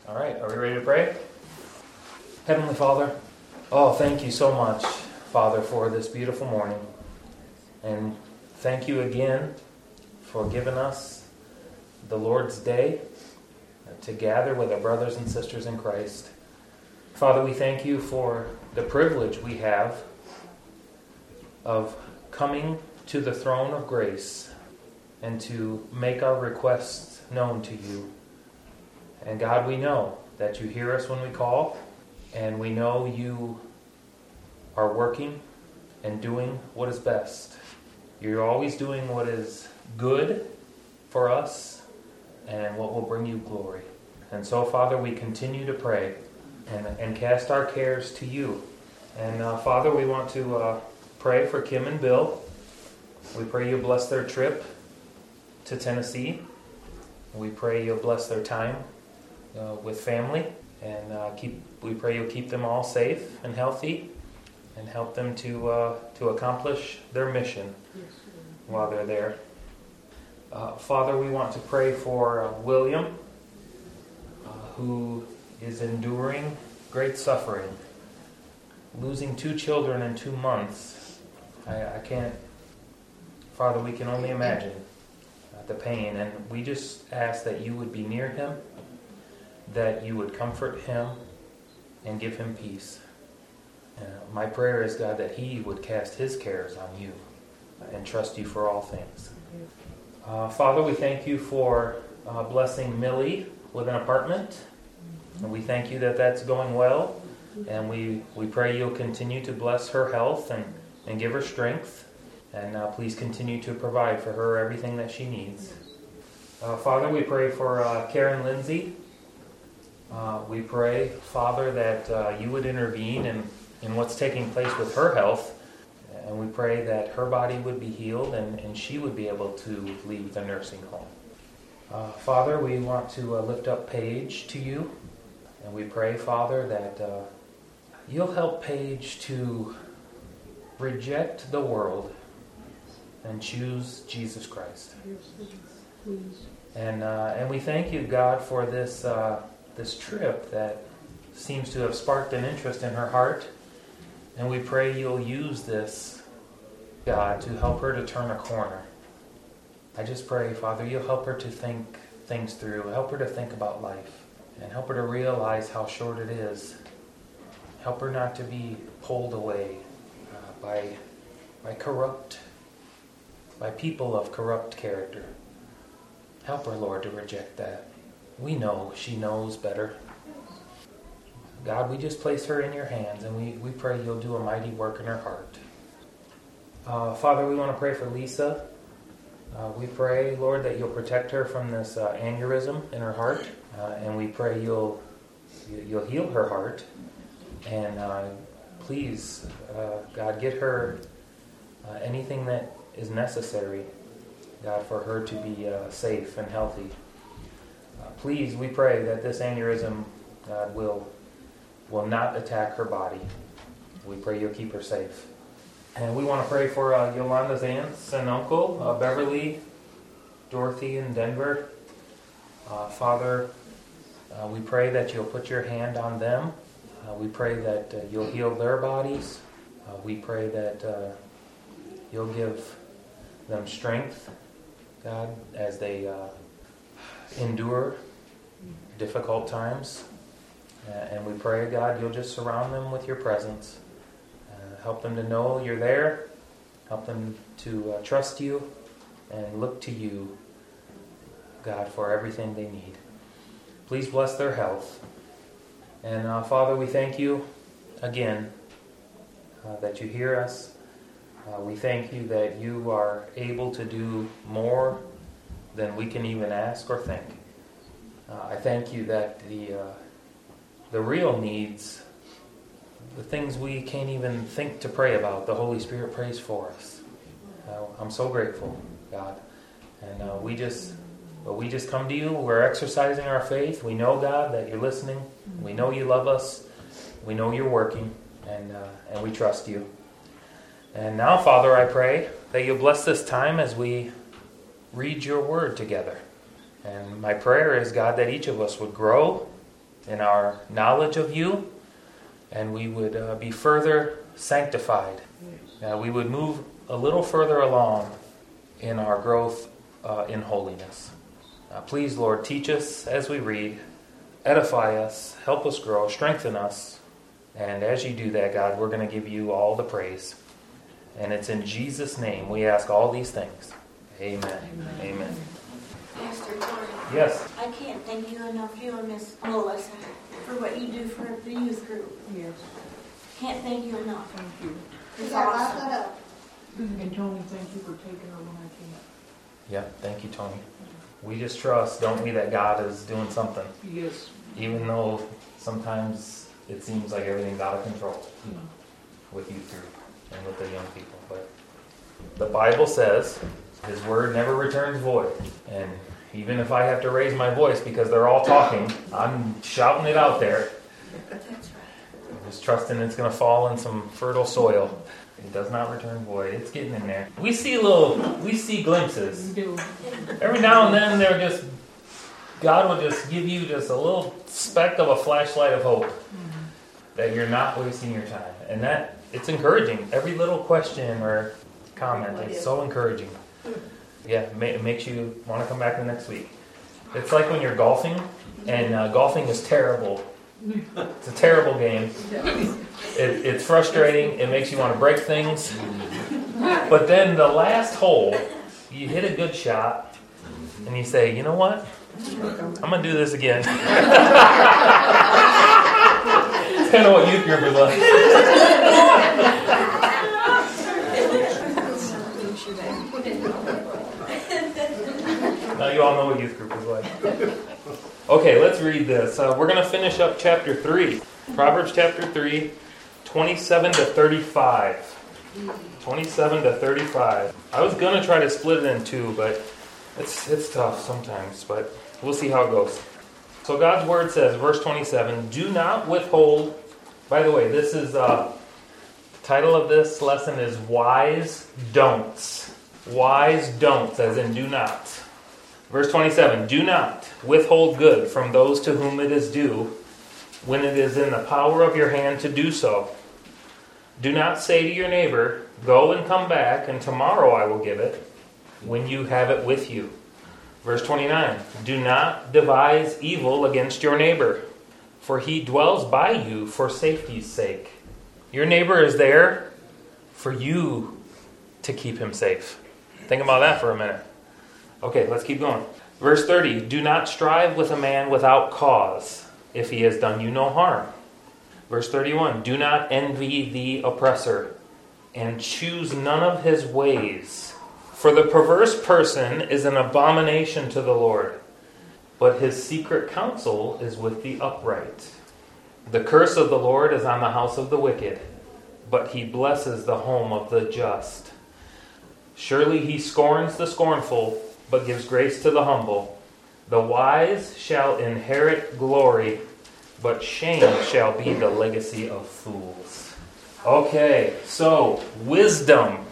All right, are we ready to pray? Heavenly Father, thank you so much, Father, for this beautiful morning. And thank you again for giving us the Lord's Day to gather with our brothers and sisters in Christ. Father, we thank you for the privilege we have of coming to the throne of grace and to make our requests known to you. And God, we know that you hear us when we call, and we know you are working and doing what is best. You're always doing what is good for us and what will bring you glory. And so, Father, we continue to pray and cast our cares to you. And Father, we want to pray for Kim and Bill. We pray you bless their trip to Tennessee. We pray you'll bless their time with family, and we pray you'll keep them all safe and healthy, and help them to accomplish their mission while they're there. Father, we want to pray for William, who is enduring great suffering, losing 2 children in 2 months. I can't, Father, we can only imagine the pain, and we just ask that you would be near him, that you would comfort him and give him peace. My prayer is, God, that he would cast his cares on you and trust you for all things. Father, we thank you for blessing Millie with an apartment. And we thank you that that's going well. And we pray you'll continue to bless her health and give her strength. And please continue to provide for her everything that she needs. Father, we pray for Karen Lindsay. We pray, Father, that you would intervene in what's taking place with her health. And we pray that her body would be healed and she would be able to leave the nursing home. Father, we want to lift up Paige to you. And we pray, Father, that you'll help Paige to reject the world and choose Jesus Christ. And we thank you, God, for this trip that seems to have sparked an interest in her heart. And we pray you'll use this, God, to help her to turn a corner. I just pray, Father, you'll help her to think things through, help her to think about life, and help her to realize how short it is. Help her not to be pulled away by people of corrupt character. Help her, Lord, to reject that. We know she knows better. God, we just place her in your hands, and we pray you'll do a mighty work in her heart. Father, we want to pray for Lisa. We pray, Lord, that you'll protect her from this aneurysm in her heart, and we pray you'll heal her heart. And please, God, get her anything that is necessary, God, for her to be safe and healthy. Please, we pray that this aneurysm, God, will not attack her body. We pray you'll keep her safe. And we want to pray for Yolanda's aunts and uncle, Beverly, Dorothy, and Denver. Father, we pray that you'll put your hand on them. We pray that you'll heal their bodies. We pray that you'll give them strength, God, as they endure difficult times. And we pray, God, you'll just surround them with your presence. Help them to know you're there. Help them to trust you and look to you, God, for everything they need. Please bless their health. And Father, we thank you again that you hear us. We thank you that you are able to do more than we can even ask or think. I thank you that the real needs, the things we can't even think to pray about, the Holy Spirit prays for us. I'm so grateful, God. And we just come to you. We're exercising our faith. We know, God, that you're listening. We know you love us. We know you're working. And we trust you. And now, Father, I pray that you'll bless this time as we read your word together. And my prayer is, God, that each of us would grow in our knowledge of you, and we would be further sanctified. We would move a little further along in our growth in holiness. Please, Lord, teach us as we read, edify us, help us grow, strengthen us. And as you do that, God, we're going to give you all the praise. And it's in Jesus' name we ask all these things. Amen. Amen. Pastor Tony. Yes. I can't thank you enough, you and Miss Melissa, for what you do for the youth group. Yes. Can't thank you enough. Thank you. It's awesome. And Tony, thank you for taking her when I can't. Yeah, thank you, Tony. We just trust, don't we, that God is doing something. Yes. Even though sometimes it seems like everything's out of control with youth group and with the young people. But the Bible says His word never returns void. And even if I have to raise my voice because they're all talking, I'm shouting it out there. That's right. I'm just trusting it's going to fall in some fertile soil. It does not return void. It's getting in there. We see glimpses. You do. Every now and then God will just give you just a little speck of a flashlight of hope that you're not wasting your time. And that, it's encouraging. Every little question or comment is so encouraging. Yeah, it makes you want to come back the next week. It's like when you're golfing, and golfing is terrible. It's a terrible game. It's frustrating. It makes you want to break things. But then the last hole, you hit a good shot, and you say, you know what? I'm going to do this again. It's kind of what youth group is like. Now you all know what youth group is like. Okay, let's read this. We're going to finish up chapter 3. Proverbs chapter 3, 27 to 35. 27 to 35. I was going to try to split it in two, but it's tough sometimes, but we'll see how it goes. So God's word says, verse 27, do not withhold. By the way, this is the title of this lesson is Wise Don'ts. Wise don'ts, as in do not. Verse 27, do not withhold good from those to whom it is due when it is in the power of your hand to do so. Do not say to your neighbor, go and come back, and tomorrow I will give it, when you have it with you. Verse 29, do not devise evil against your neighbor, for he dwells by you for safety's sake. Your neighbor is there for you to keep him safe. Think about that for a minute. Okay, let's keep going. Verse 30, do not strive with a man without cause, if he has done you no harm. Verse 31, do not envy the oppressor, and choose none of his ways. For the perverse person is an abomination to the Lord, but his secret counsel is with the upright. The curse of the Lord is on the house of the wicked, but he blesses the home of the just. Surely he scorns the scornful, but gives grace to the humble. The wise shall inherit glory, but shame shall be the legacy of fools. Okay, so wisdom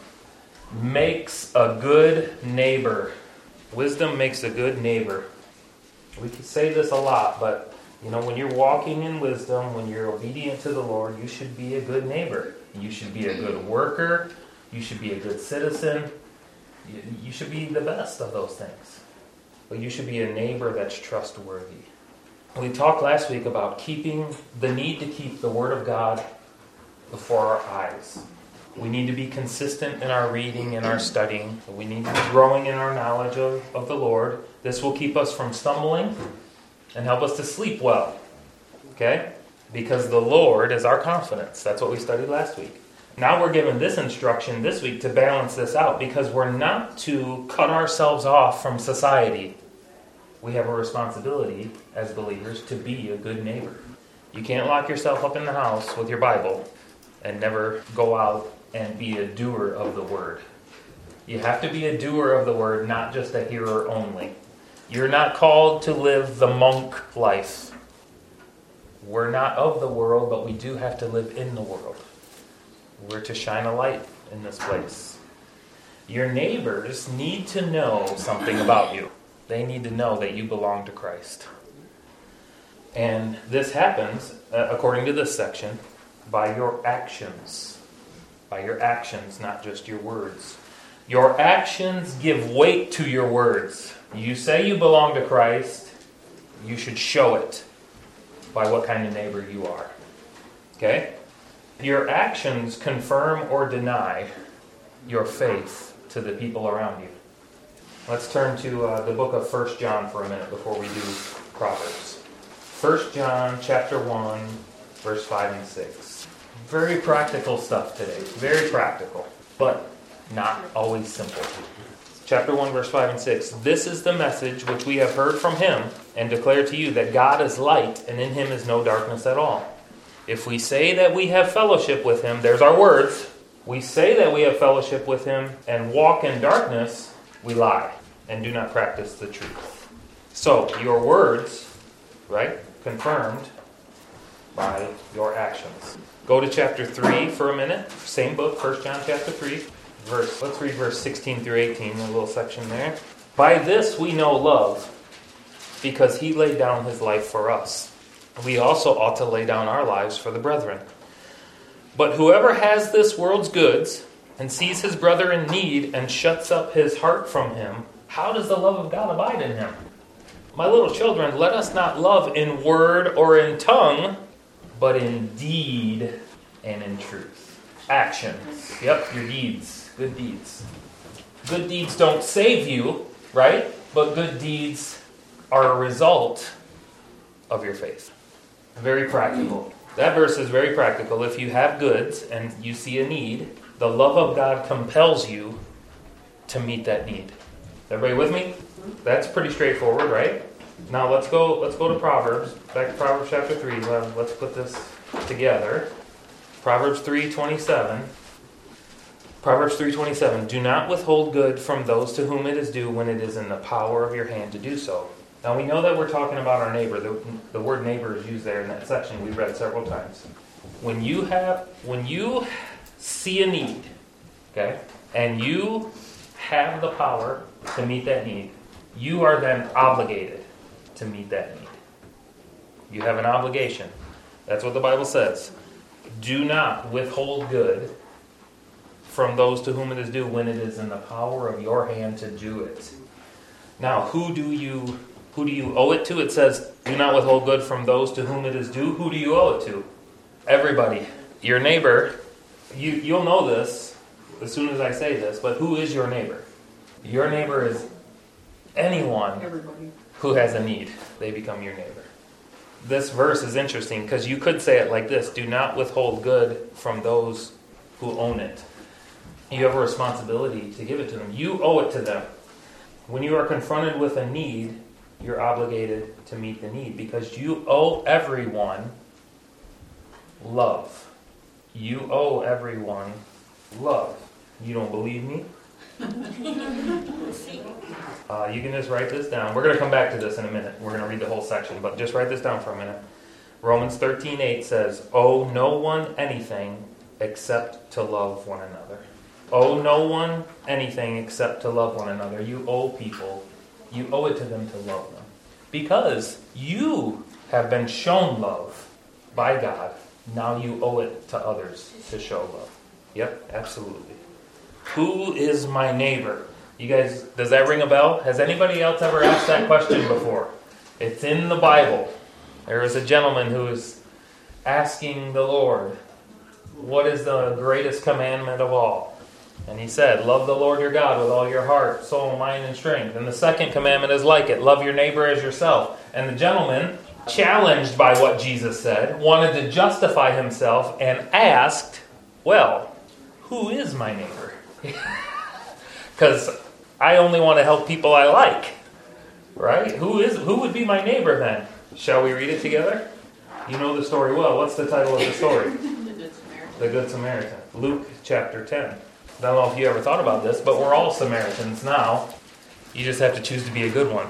makes a good neighbor. Wisdom makes a good neighbor. We could say this a lot, but when you're walking in wisdom, when you're obedient to the Lord, you should be a good neighbor. You should be a good worker. You should be a good citizen. You should be the best of those things. But you should be a neighbor that's trustworthy. We talked last week about the need to keep the Word of God before our eyes. We need to be consistent in our reading and our studying. We need to be growing in our knowledge of the Lord. This will keep us from stumbling and help us to sleep well. Okay? Because the Lord is our confidence. That's what we studied last week. Now we're given this instruction this week to balance this out, because we're not to cut ourselves off from society. We have a responsibility as believers to be a good neighbor. You can't lock yourself up in the house with your Bible and never go out and be a doer of the Word. You have to be a doer of the Word, not just a hearer only. You're not called to live the monk life. We're not of the world, but we do have to live in the world. We're to shine a light in this place. Your neighbors need to know something about you. They need to know that you belong to Christ. And this happens, according to this section, by your actions. By your actions, not just your words. Your actions give weight to your words. You say you belong to Christ, you should show it by what kind of neighbor you are. Okay? Your actions confirm or deny your faith to the people around you. Let's turn to the book of 1 John for a minute before we do Proverbs. 1 John chapter 1, verse 5 and 6. Very practical stuff today. Very practical, but not always simple. Chapter 1, verse 5 and 6. This is the message which we have heard from him and declare to you, that God is light, and in him is no darkness at all. If we say that we have fellowship with him, there's our words. We say that we have fellowship with him and walk in darkness, we lie and do not practice the truth. So, your words, right, confirmed by your actions. Go to chapter 3 for a minute. Same book, 1 John chapter 3. Let's read verse 16 through 18, a little section there. By this we know love, because he laid down his life for us. We also ought to lay down our lives for the brethren. But whoever has this world's goods and sees his brother in need and shuts up his heart from him, how does the love of God abide in him? My little children, let us not love in word or in tongue, but in deed and in truth. Actions. Yep, your deeds. Good deeds. Good deeds don't save you, right? But good deeds are a result of your faith. Very practical. That verse is very practical. If you have goods and you see a need, the love of God compels you to meet that need. Everybody with me? That's pretty straightforward, right? Now let's go to Proverbs. Back to Proverbs chapter 3. Let's put this together. Proverbs 3:27. Proverbs 3:27. Do not withhold good from those to whom it is due when it is in the power of your hand to do so. Now we know that we're talking about our neighbor. The word neighbor is used there in that section we've read several times. When you see a need, okay, and you have the power to meet that need, you are then obligated to meet that need. You have an obligation. That's what the Bible says. Do not withhold good from those to whom it is due when it is in the power of your hand to do it. Now, who do you owe it to? It says, do not withhold good from those to whom it is due. Who do you owe it to? Everybody. Your neighbor. You'll know this as soon as I say this, but who is your neighbor? Your neighbor is anyone who has a need. They become your neighbor. This verse is interesting because you could say it like this: do not withhold good from those who own it. You have a responsibility to give it to them. You owe it to them. When you are confronted with a need, you're obligated to meet the need because you owe everyone love. You owe everyone love. You don't believe me? You can just write this down. We're going to come back to this in a minute. We're going to read the whole section, but just write this down for a minute. Romans 13:8 says, owe no one anything except to love one another. Owe no one anything except to love one another. You owe people. You owe it to them to love them. Because you have been shown love by God. Now you owe it to others to show love. Yep, absolutely. Who is my neighbor? You guys, does that ring a bell? Has anybody else ever asked that question before? It's in the Bible. There was a gentleman who was asking the Lord, what is the greatest commandment of all? And he said, love the Lord your God with all your heart, soul, mind, and strength. And the second commandment is like it, love your neighbor as yourself. And the gentleman, challenged by what Jesus said, wanted to justify himself and asked, well, who is my neighbor? Because I only want to help people I like, right? Who would be my neighbor then? Shall we read it together? You know the story well. What's the title of the story? The Good Samaritan. The Good Samaritan. Luke chapter 10. I don't know if you ever thought about this, but we're all Samaritans now. You just have to choose to be a good one.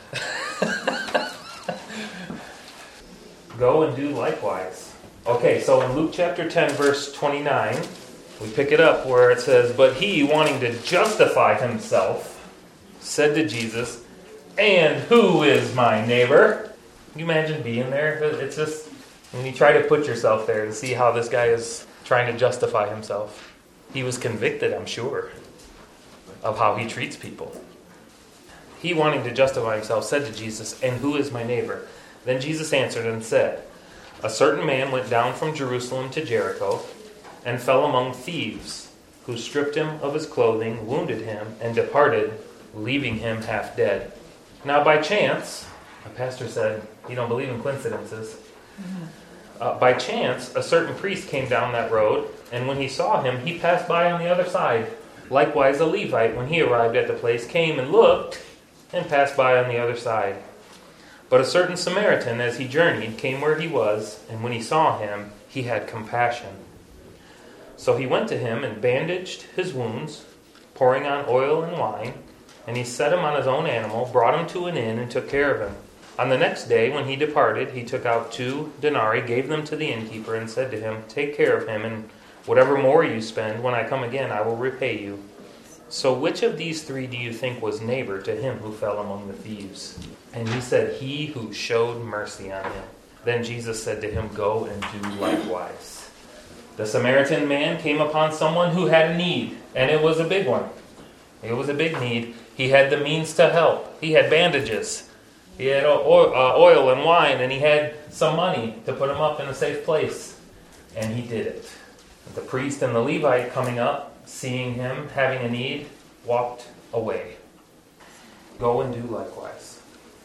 Go and do likewise. Okay, so in Luke chapter 10, verse 29, we pick it up where it says, but he, wanting to justify himself, said to Jesus, and who is my neighbor? Can you imagine being there? It's just, when you try to put yourself there to see how this guy is trying to justify himself. He was convicted, I'm sure, of how he treats people. He, wanting to justify himself, said to Jesus, "And who is my neighbor?" Then Jesus answered and said, "A certain man went down from Jerusalem to Jericho and fell among thieves, who stripped him of his clothing, wounded him, and departed, leaving him half dead. Now by chance," a pastor said, "You don't believe in coincidences." By chance, a certain priest came down that road, and when he saw him, he passed by on the other side. Likewise, a Levite, when he arrived at the place, came and looked, and passed by on the other side. But a certain Samaritan, as he journeyed, came where he was, and when he saw him, he had compassion. So he went to him and bandaged his wounds, pouring on oil and wine, and he set him on his own animal, brought him to an inn, and took care of him. On the next day, when he departed, he took out 2 denarii, gave them to the innkeeper, and said to him, "Take care of him, and whatever more you spend, when I come again, I will repay you." So which of these 3 do you think was neighbor to him who fell among the thieves? And he said, "He who showed mercy on him." Then Jesus said to him, "Go and do likewise." The Samaritan man came upon someone who had a need, and it was a big one. It was a big need. He had the means to help. He had bandages. He had oil and wine, and he had some money to put him up in a safe place. And he did it. The priest and the Levite coming up, seeing him having a need, walked away. Go and do likewise.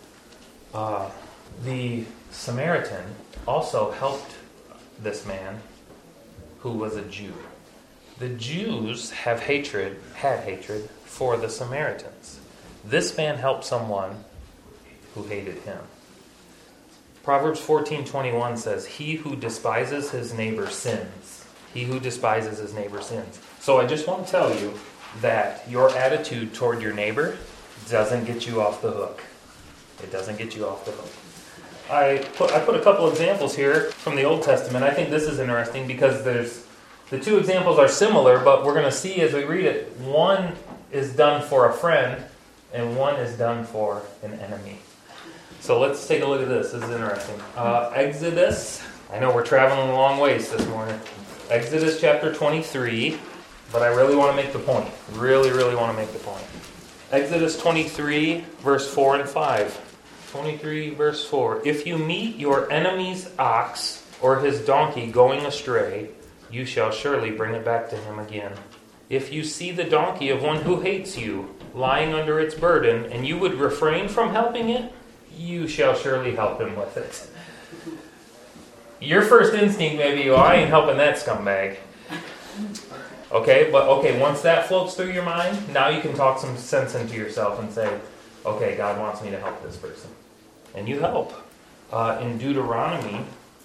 The Samaritan also helped this man who was a Jew. The Jews had hatred for the Samaritans. This man helped someone who hated him. Proverbs 14:21 says, "He who despises his neighbor sins." He who despises his neighbor sins. So I just want to tell you that your attitude toward your neighbor doesn't get you off the hook. It doesn't get you off the hook. I put a couple examples here from the Old Testament. I think this is interesting because the 2 examples are similar, but we're going to see as we read it, one is done for a friend and one is done for an enemy. So let's take a look at this. This is interesting. Exodus. I know we're traveling a long ways this morning. Exodus chapter 23, but I really want to make the point. Really, really want to make the point. Exodus 23, verse 4 and 5. 23, verse 4. "If you meet your enemy's ox or his donkey going astray, you shall surely bring it back to him again. If you see the donkey of one who hates you lying under its burden, and you would refrain from helping it, you shall surely help him with it." Your first instinct may be, "Oh, I ain't helping that scumbag." Okay, once that floats through your mind, now you can talk some sense into yourself and say, "Okay, God wants me to help this person." And you help. In Deuteronomy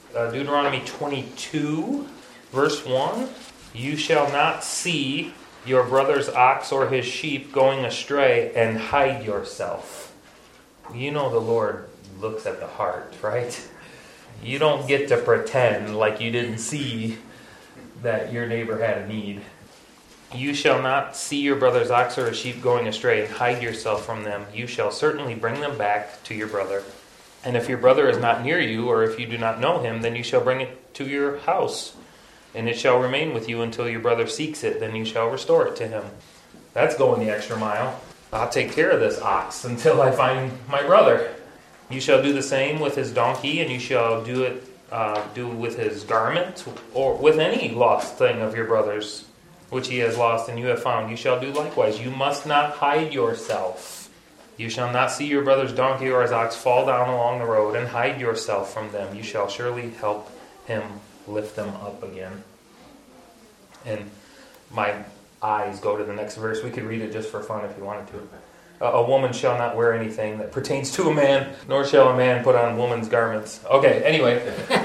22, verse 1, "You shall not see your brother's ox or his sheep going astray and hide yourself." You know the Lord looks at the heart, right? You don't get to pretend like you didn't see that your neighbor had a need. "You shall not see your brother's ox or his sheep going astray and hide yourself from them. You shall certainly bring them back to your brother. And if your brother is not near you, or if you do not know him, then you shall bring it to your house, and it shall remain with you until your brother seeks it. Then you shall restore it to him." That's going the extra mile. I'll take care of this ox until I find my brother. "You shall do the same with his donkey, and you shall do with his garment, or with any lost thing of your brother's, which he has lost and you have found. You shall do likewise. You must not hide yourself. You shall not see your brother's donkey or his ox fall down along the road and hide yourself from them. You shall surely help him lift them up again." And my eyes go to the next verse. We could read it just for fun if you wanted to. "A woman shall not wear anything that pertains to a man, nor shall a man put on woman's garments." Okay, anyway.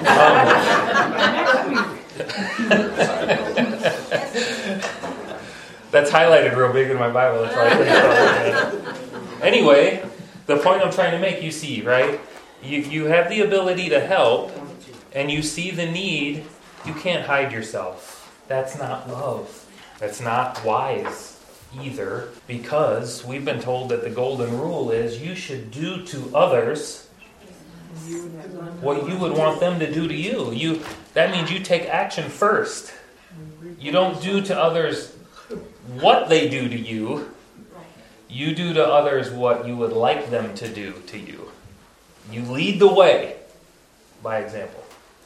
That's highlighted real big in my Bible. That's why I couldn't spell it. Anyway, the point I'm trying to make, you see, right? You have the ability to help, and you see the need. You can't hide yourself. That's not love. That's not wise either, because we've been told that the golden rule is you should do to others what you would want them to do to you. That means you take action first. You don't do to others what they do to you. You do to others what you would like them to do to you. You lead the way by example.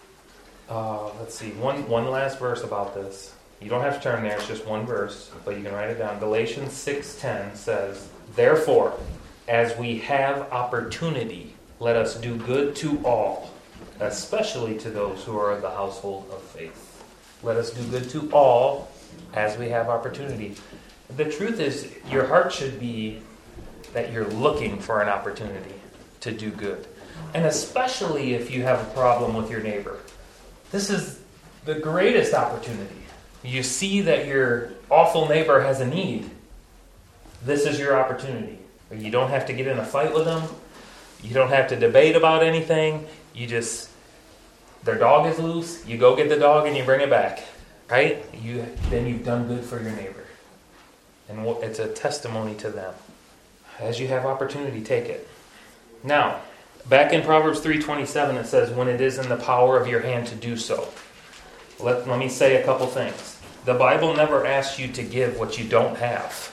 Let's see, one last verse about this. You don't have to turn there, it's just one verse, but you can write it down. Galatians 6:10 says, "Therefore, as we have opportunity, let us do good to all, especially to those who are of the household of faith." Let us do good to all as we have opportunity. The truth is, your heart should be that you're looking for an opportunity to do good. And especially if you have a problem with your neighbor. This is the greatest opportunity. You see that your awful neighbor has a need. This is your opportunity. You don't have to get in a fight with them. You don't have to debate about anything. Their dog is loose. You go get the dog and you bring it back. Right? Then you've done good for your neighbor. And it's a testimony to them. As you have opportunity, take it. Now, back in Proverbs 3:27, it says, "When it is in the power of your hand to do so." Let me say a couple things. The Bible never asks you to give what you don't have.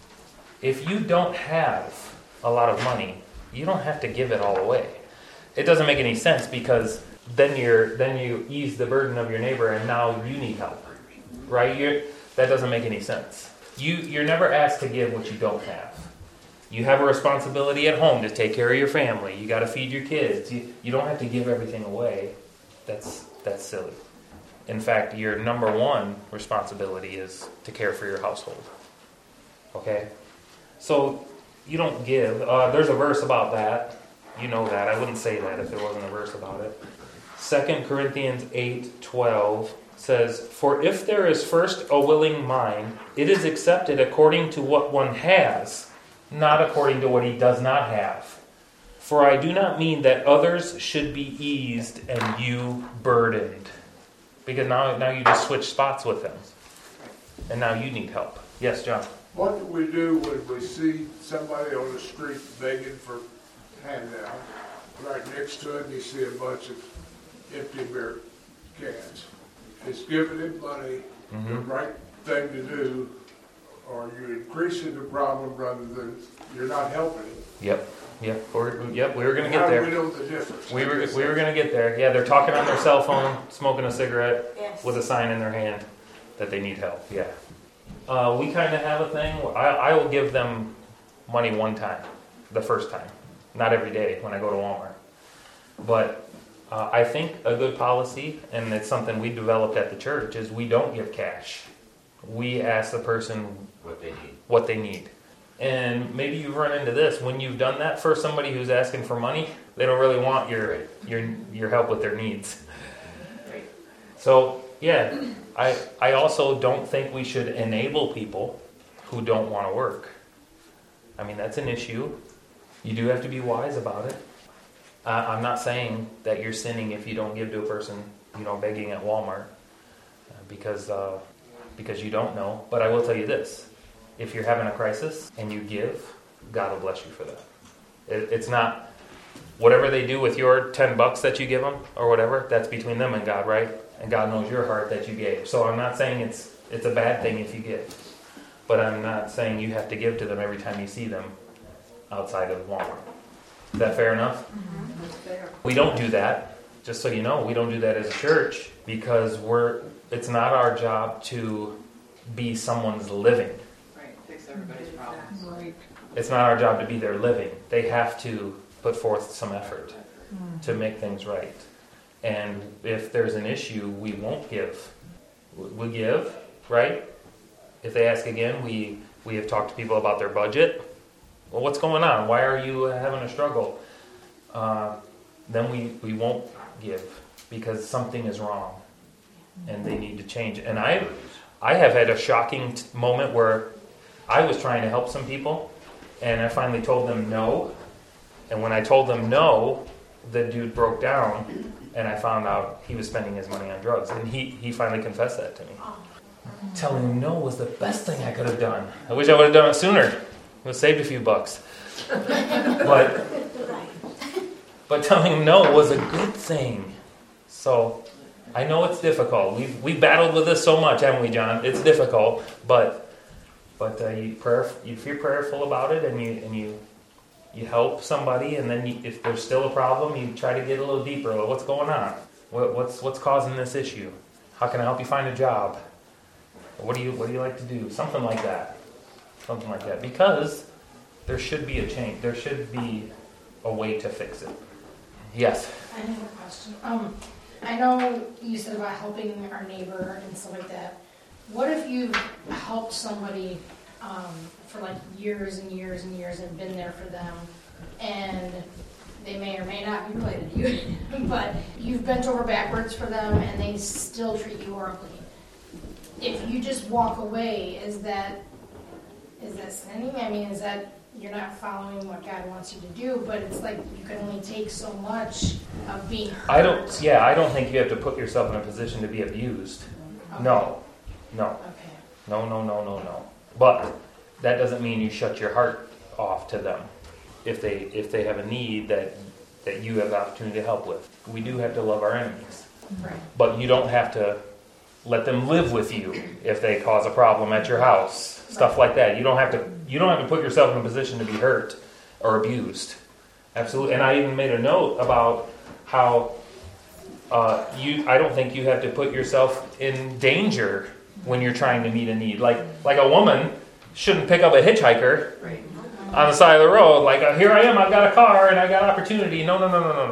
If you don't have a lot of money, you don't have to give it all away. It doesn't make any sense because then you ease the burden of your neighbor and now you need help. Right? That doesn't make any sense. You're never asked to give what you don't have. You have a responsibility at home to take care of your family. You got to feed your kids. You don't have to give everything away. That's silly. In fact, your number one responsibility is to care for your household. Okay? So you don't give. There's a verse about that. You know that. I wouldn't say that if there wasn't a verse about it. 2 Corinthians 8:12 says, "For if there is first a willing mind, it is accepted according to what one has, not according to what he does not have. For I do not mean that others should be eased and you burdened." Because now you just switch spots with them. And now you need help. Yes, John? What do we do when we see somebody on the street begging for handout? Right next to it, you see a bunch of empty beer cans. It's giving him money, the right thing to do, or you're increasing the problem rather than you're not helping him. Yep. We were going to get there. How do we know the difference? We were going to get there. Yeah, they're talking on their cell phone, smoking a cigarette with a sign in their hand that they need help. Yeah. We kind of have a thing. I will give them money one time, the first time. Not every day when I go to Walmart. But I think a good policy, and it's something we developed at the church, is we don't give cash. We ask the person what they need. And maybe you've run into this. When you've done that for somebody who's asking for money, they don't really want your help with their needs. So, yeah, I also don't think we should enable people who don't want to work. I mean, that's an issue. You do have to be wise about it. I'm not saying that you're sinning if you don't give to a person, begging at Walmart, because you don't know. But I will tell you this. If you're having a crisis and you give, God will bless you for that. It's not whatever they do with your $10 that you give them or whatever. That's between them and God, right? And God knows your heart that you gave. So I'm not saying it's a bad thing if you give, but I'm not saying you have to give to them every time you see them outside of Walmart. Is that fair enough? Mm-hmm. That's fair. We don't do that. Just so you know, we don't do that as a church because it's not our job to be someone's living. Everybody's problems. Right. It's not our job to be their living. They have to put forth some effort to make things right. And if there's an issue, we won't give. We give, right? If they ask again, we have talked to people about their budget. Well, what's going on? Why are you having a struggle? Then we won't give because something is wrong and they need to change. And I have had a shocking moment where I was trying to help some people, and I finally told them no. And when I told them no, the dude broke down, and I found out he was spending his money on drugs. And he finally confessed that to me. Telling him no was the best thing I could have done. I wish I would have done it sooner. It would have saved a few bucks. But telling them no was a good thing. So I know it's difficult. We've battled with this so much, haven't we, John? It's difficult, but if you're prayerful about it and you help somebody, and then if there's still a problem, you try to get a little deeper. What's going on? What's causing this issue? How can I help you find a job? What do you like to do? Something like that. Something like that. Because there should be a change. There should be a way to fix it. Yes. I have a question. I know you said about helping our neighbor and stuff like that. What if you've helped somebody for like years and years and years and been there for them, and they may or may not be related to you, but you've bent over backwards for them and they still treat you horribly? If you just walk away, is that sinning? I mean, is that you're not following what God wants you to do? But it's like you can only take so much of being hurt. I don't think you have to put yourself in a position to be abused. Okay. No. Okay. No. But that doesn't mean you shut your heart off to them if they have a need that you have the opportunity to help with. We do have to love our enemies. Right. But you don't have to let them live with you if they cause a problem at your house. Stuff like that. You don't have to put yourself in a position to be hurt or abused. Absolutely. And I even made a note about how I don't think you have to put yourself in danger when you're trying to meet a need. Like a woman shouldn't pick up a hitchhiker on the side of the road. Like, here I am, I've got a car and I got opportunity. No.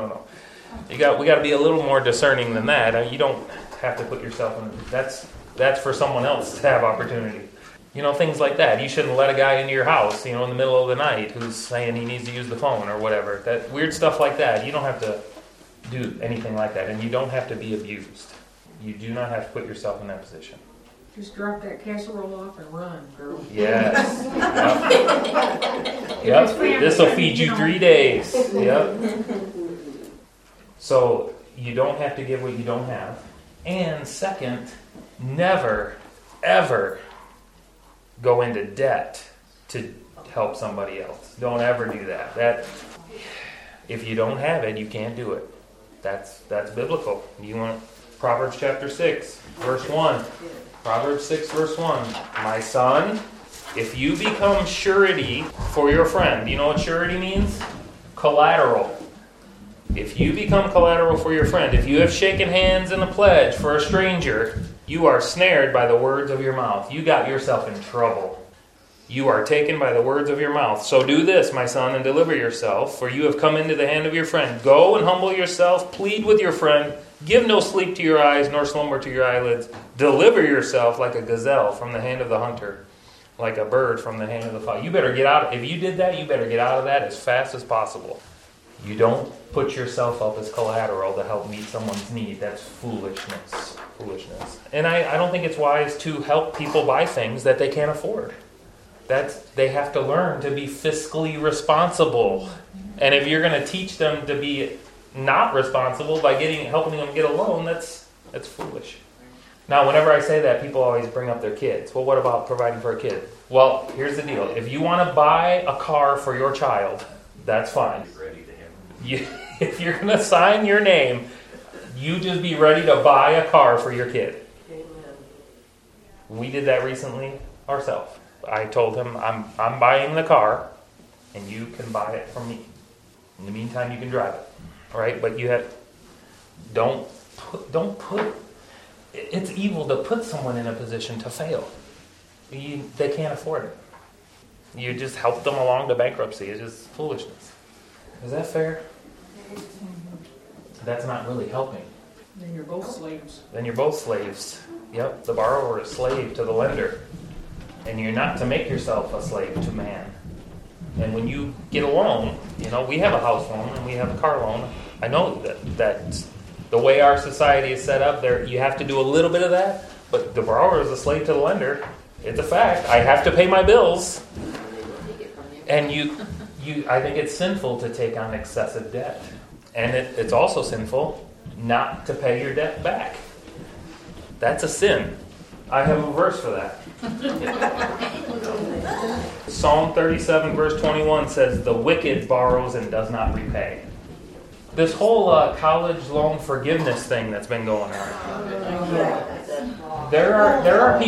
We got to be a little more discerning than that. You don't have to put yourself in. That's for someone else to have opportunity. Things like that. You shouldn't let a guy into your house, in the middle of the night who's saying he needs to use the phone or whatever. That weird stuff like that. You don't have to do anything like that, and you don't have to be abused. You do not have to put yourself in that position. Just drop that casserole off and run, girl. Yes. Yep. This will feed you 3 days. Yep. So you don't have to give what you don't have. And second, never, ever go into debt to help somebody else. Don't ever do that. If you don't have it, you can't do it. That's biblical. You want Proverbs chapter 6, verse 1. Proverbs 6, verse 1. My son, if you become surety for your friend, you know what surety means? Collateral. If you become collateral for your friend, if you have shaken hands in a pledge for a stranger, you are snared by the words of your mouth. You got yourself in trouble. You are taken by the words of your mouth. So do this, my son, and deliver yourself, for you have come into the hand of your friend. Go and humble yourself, plead with your friend. Give no sleep to your eyes, nor slumber to your eyelids. Deliver yourself like a gazelle from the hand of the hunter, like a bird from the hand of the fowl. You better get out. If you did that, you better get out of that as fast as possible. You don't put yourself up as collateral to help meet someone's need. That's foolishness. And I don't think it's wise to help people buy things that they can't afford. They have to learn to be fiscally responsible. And if you're going to teach them to be not responsible by helping them get a loan, that's foolish. Now, whenever I say that, people always bring up their kids. Well, what about providing for a kid? Well, here's the deal. If you want to buy a car for your child, that's fine. If you're going to sign your name, you just be ready to buy a car for your kid. Amen. We did that recently ourselves. I told him, I'm buying the car, and you can buy it from me. In the meantime, you can drive it. All right? But don't put. It's evil to put someone in a position to fail. They can't afford it. You just help them along to bankruptcy. It's just foolishness. Is that fair? That's not really helping. Then you're both slaves. Yep, the borrower is slave to the lender. And you're not to make yourself a slave to man. And when you get a loan, we have a house loan and we have a car loan. I know that the way our society is set up, you have to do a little bit of that, but the borrower is a slave to the lender. It's a fact. I have to pay my bills. And I think it's sinful to take on excessive debt. And it's also sinful not to pay your debt back. That's a sin. I have a verse for that. Psalm 37 verse 21 says, the wicked borrows and does not repay. this whole college loan forgiveness thing that's been going on. There are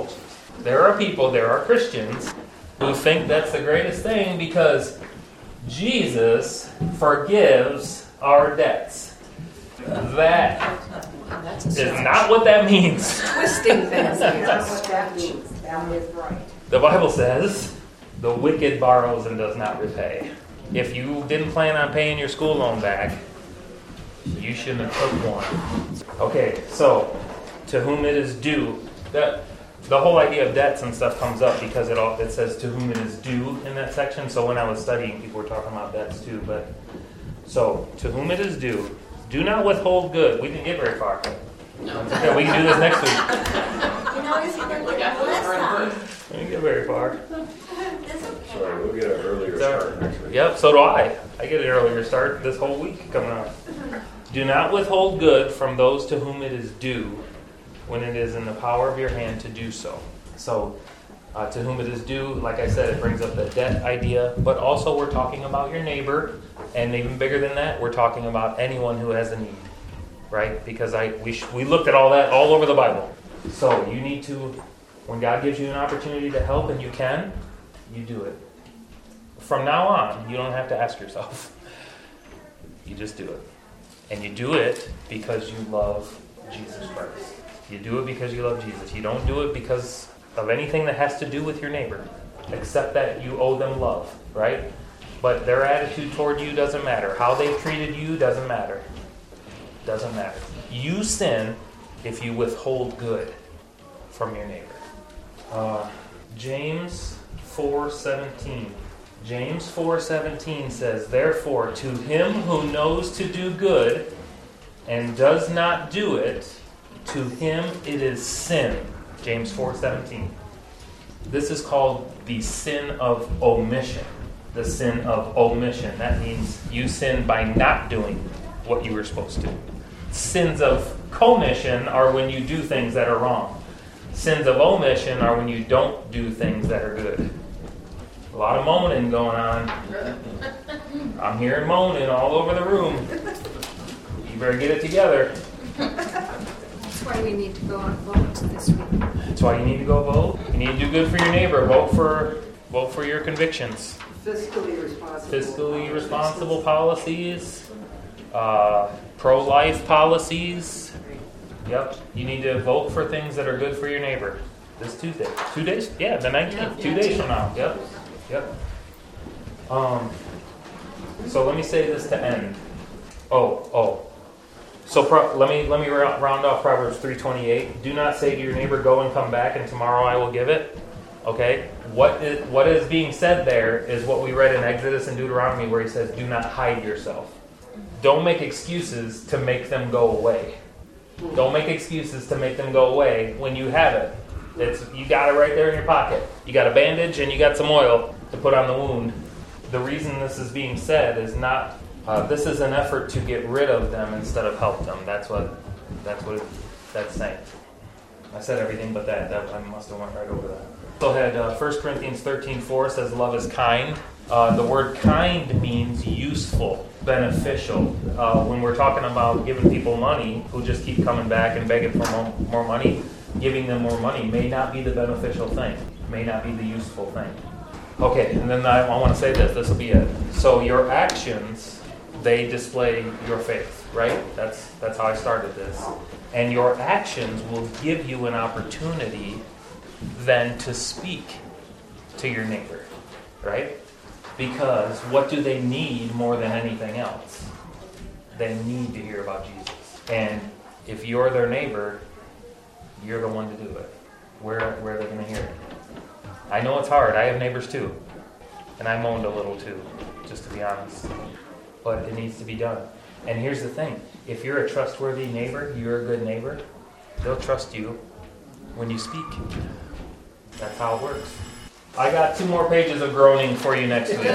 Christians who think that's the greatest thing because Jesus forgives our debts. That is not what that means. Twisting things. That's what that means. That is right. The Bible says, the wicked borrows and does not repay. If you didn't plan on paying your school loan back, you shouldn't have took one. Okay, so, to whom it is due. The whole idea of debts and stuff comes up because it says to whom it is due in that section. So when I was studying, people were talking about debts too. So, to whom it is due, do not withhold good. We didn't get very far. No. Okay, we can do this next week. You know, it's going to get less. We didn't get very far. Sorry, we'll get an earlier start next week. Yep, so do I. I get an earlier start this whole week coming up. Do not withhold good from those to whom it is due when it is in the power of your hand to do so. So, to whom it is due, like I said, it brings up the debt idea, but also we're talking about your neighbor, and even bigger than that, we're talking about anyone who has a need, right? Because we looked at all that all over the Bible. So you need to, when God gives you an opportunity to help and you can, you do it. From now on, you don't have to ask yourself. You just do it. And you do it because you love Jesus Christ. You do it because you love Jesus. You don't do it because of anything that has to do with your neighbor, except that you owe them love, right? But their attitude toward you doesn't matter. How they've treated you doesn't matter. Doesn't matter. You sin if you withhold good from your neighbor. James 4:17. James 4:17 says, therefore, to him who knows to do good and does not do it, to him it is sin. James 4:17. This is called the sin of omission. The sin of omission. That means you sin by not doing what you were supposed to. Sins of commission are when you do things that are wrong. Sins of omission are when you don't do things that are good. A lot of moaning going on. I'm hearing moaning all over the room. You better get it together. That's why we need to go and vote this week. That's why you need to go vote. You need to do good for your neighbor. Vote for your convictions. Fiscally responsible policies. Pro-life policies. Yep. You need to vote for things that are good for your neighbor. This Tuesday. 2 days? Yeah, the 19th. 2 days from now. Yep. So let me say this to end. So let me round off Proverbs 3:28. Do not say to your neighbor, go and come back, and tomorrow I will give it. Okay? What is being said there is what we read in Exodus and Deuteronomy, where he says, do not hide yourself. Don't make excuses to make them go away. Don't make excuses to make them go away when you have it. You got it right there in your pocket. You got a bandage and you got some oil to put on the wound. The reason this is being said is not, this is an effort to get rid of them instead of help them. That's what that's saying. I said everything but that I must have went right over that. So I had 1 Corinthians 13:4 says love is kind. The word kind means useful, beneficial. When we're talking about giving people money who just keep coming back and begging for more money, giving them more money may not be the beneficial thing, may not be the useful thing. Okay, and then I want to say this will be it. So your actions, they display your faith, right? That's how I started this. And your actions will give you an opportunity then to speak to your neighbor, right? Because what do they need more than anything else? They need to hear about Jesus. And if you're their neighbor, you're the one to do it. Where are they going to hear it? I know it's hard. I have neighbors too. And I moaned a little too, just to be honest. But it needs to be done. And here's the thing. If you're a trustworthy neighbor, you're a good neighbor, they'll trust you when you speak. That's how it works. I got 2 more pages of groaning for you next week.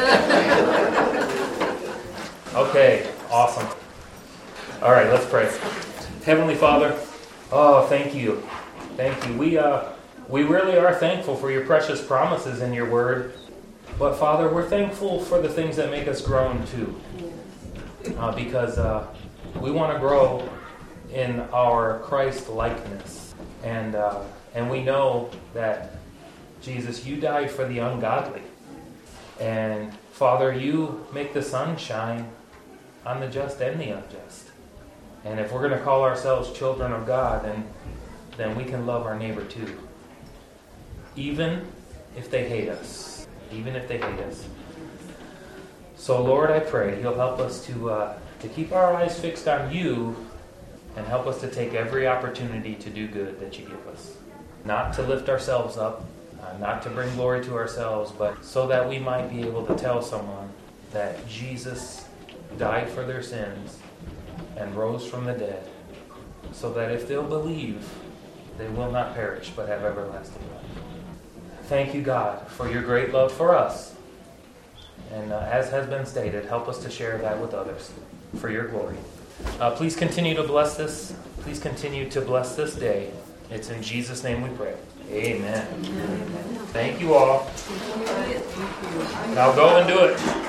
Okay, awesome. All right, let's pray. Heavenly Father, thank you. Thank you. We really are thankful for your precious promises in your word. But Father, we're thankful for the things that make us groan too. because we want to grow in our Christ likeness. And we know that, Jesus, you died for the ungodly. And Father, you make the sun shine on the just and the unjust. And if we're going to call ourselves children of God, then we can love our neighbor too. Even if they hate us. Even if they hate us. So Lord, I pray you'll help us to keep our eyes fixed on you and help us to take every opportunity to do good that you give us. Not to lift ourselves up, not to bring glory to ourselves, but so that we might be able to tell someone that Jesus died for their sins and rose from the dead, so that if they'll believe, they will not perish but have everlasting life. Thank you, God, for your great love for us. And as has been stated, help us to share that with others for your glory. Please continue to bless this. Please continue to bless this day. It's in Jesus' name we pray. Amen. Thank you all. Now go and do it.